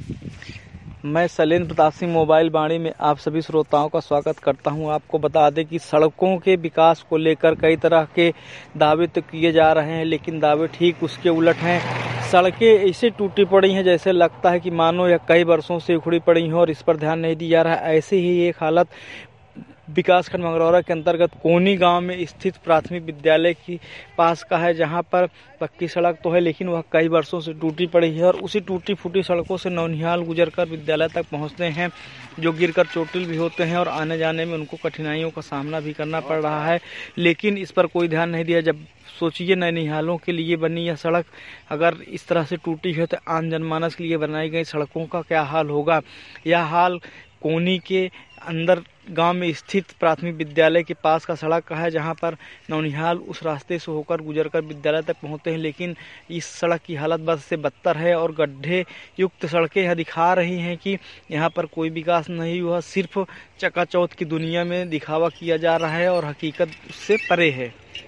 मैं शैलेंद्र प्रताप सिंह मोबाइल वाणी में आप सभी श्रोताओं का स्वागत करता हूं। आपको बता दें कि सड़कों के विकास को लेकर कई तरह के दावे तो किए जा रहे हैं, लेकिन दावे ठीक उसके उलट हैं। सड़कें ऐसे टूटी पड़ी हैं जैसे लगता है कि मानो यह कई वर्षों से उखड़ी पड़ी हैं और इस पर ध्यान नहीं दिया जा रहा है। ऐसे ही एक हालत विकासखंड मंगरौरा के अंतर्गत कोनी गांव में स्थित प्राथमिक विद्यालय की पास का है, जहां पर पक्की सड़क तो है लेकिन वह कई वर्षों से टूटी पड़ी है और उसी टूटी फूटी सड़कों से नौनिहाल गुजरकर विद्यालय तक पहुंचते हैं, जो गिरकर चोटिल भी होते हैं और आने जाने में उनको कठिनाइयों का सामना भी करना पड़ रहा है। लेकिन इस पर कोई ध्यान नहीं दिया। जब सोचिए नौनिहालों के लिए बनी यह सड़क अगर इस तरह से टूटी है तो आम जनमानस के लिए बनाई गई सड़कों का क्या हाल होगा। यह हाल कोनी के अंदर गांव में स्थित प्राथमिक विद्यालय के पास का सड़क का है, जहां पर नौनिहाल उस रास्ते से होकर गुजरकर विद्यालय तक पहुंचते हैं। लेकिन इस सड़क की हालत बद से बदतर है और गड्ढे युक्त सड़कें यह दिखा रही हैं कि यहां पर कोई विकास नहीं हुआ, सिर्फ चकाचौंध की दुनिया में दिखावा किया जा रहा है और हकीकत उससे परे है।